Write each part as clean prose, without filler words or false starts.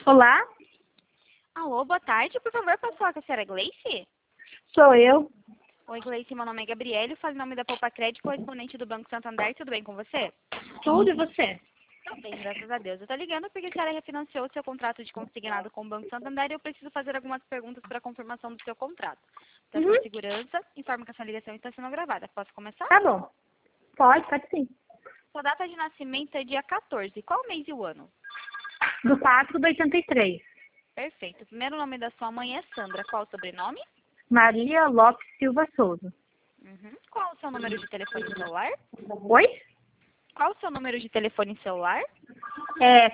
Olá, Alô, boa tarde. Por favor, posso falar com a senhora Gleice? sou eu. Oi, Gleice, meu nome é Gabriele, falo em nome da Poupa Crédito, correspondente do Banco Santander. Tudo bem com você? Tudo e você? Tudo bem, graças a Deus. Eu tô ligando porque a senhora refinanciou o seu contrato de consignado com o Banco Santander e eu preciso fazer algumas perguntas para confirmação do seu contrato. Para Uhum. sua segurança, informo que essa ligação está sendo gravada. Posso começar? Tá bom. Pode sim. Sua data de nascimento é dia 14. Qual mês e o ano? Do 4 do 83. Perfeito. O primeiro nome da sua mãe é Sandra. Qual o sobrenome? Maria Lopes Silva Souza. Qual o seu número de telefone celular? Oi? Qual o seu número de telefone celular? É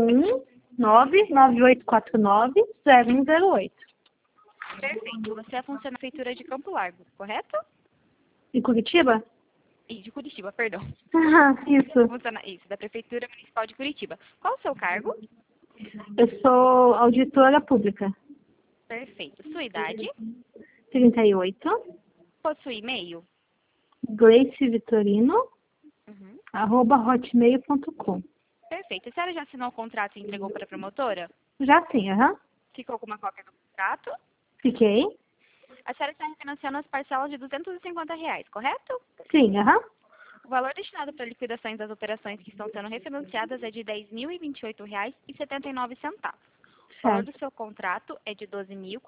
419-9849-0108. Perfeito. Você funciona na Prefeitura de Campo Largo, correto? Em Curitiba? E de Curitiba, perdão. Isso. Funciona isso, da Prefeitura Municipal de Curitiba. Qual o seu cargo? Eu sou auditora pública. Perfeito. Sua idade? 38. Possui e-mail? Gleice Vitorino, Uhum. @hotmail.com. Perfeito. A senhora já assinou o contrato e entregou para a promotora? Já sim, aham. Ficou com uma cópia do contrato? Fiquei? A senhora está refinanciando as parcelas de R$ 250, correto? Sim, aham. O valor destinado para liquidações das operações que estão sendo refinanciadas é de R$ 10.028,79. O valor do Certo. seu contrato é de R$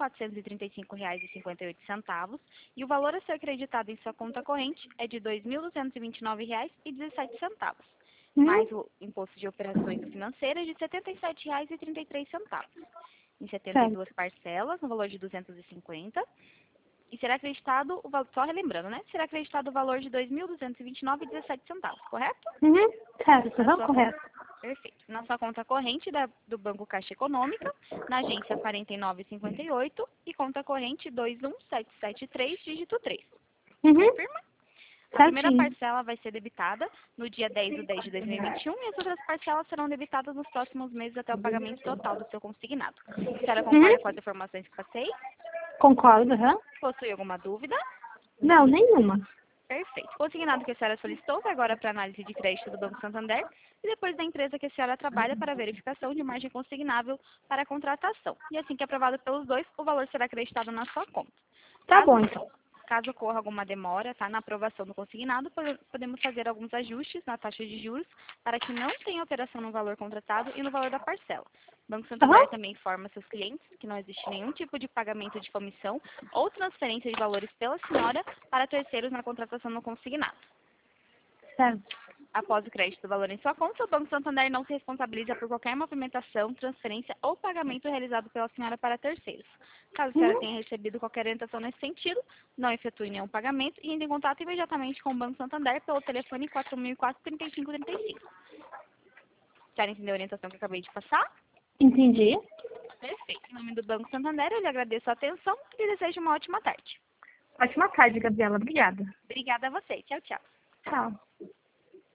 12.435,58 e o valor a ser acreditado em sua conta corrente é de R$ 2.229,17, mais o imposto de operações financeiras de R$ 77,33, em Certo. 72 parcelas, no valor de 250, e será acreditado, só relembrando, né? Será acreditado o valor de R$ 2.229,17, correto? Certo, Na aham, sua correto. Perfeito. Na sua conta corrente do Banco Caixa Econômica, na agência 4958 e conta corrente 21773, dígito 3. Uhum. Confirma? A primeira Certinho. parcela vai ser debitada no dia 10 de 10 de 2021 e as outras parcelas serão debitadas nos próximos meses até o pagamento total do seu consignado. A senhora concorda com as Uhum. informações que passei? Concordo, aham. Possui alguma dúvida? Não, nenhuma. Perfeito. O consignado que a senhora solicitou vai agora para análise de crédito do Banco Santander e depois da empresa que a senhora trabalha para verificação de margem consignável para a contratação. E assim que aprovado pelos dois, o valor será acreditado na sua conta. Tá bom, então. Caso ocorra alguma demora, na aprovação do consignado, podemos fazer alguns ajustes na taxa de juros para que não tenha alteração no valor contratado e no valor da parcela. O Banco Santander Aham. também informa seus clientes que não existe nenhum tipo de pagamento de comissão ou transferência de valores pela senhora para terceiros na contratação do consignado. Certo. Após o crédito do valor em sua conta, o Banco Santander não se responsabiliza por qualquer movimentação, transferência ou pagamento realizado pela senhora para terceiros. Caso a senhora Uhum. tenha recebido qualquer orientação nesse sentido, não efetue nenhum pagamento e entre em contato imediatamente com o Banco Santander pelo telefone 4004-3535. Já entendeu a orientação que eu acabei de passar? Entendi. Perfeito. Em nome do Banco Santander, eu lhe agradeço a atenção e desejo uma ótima tarde. Ótima tarde, Gabriela. Obrigada. Obrigada a você. Tchau, tchau. Tchau.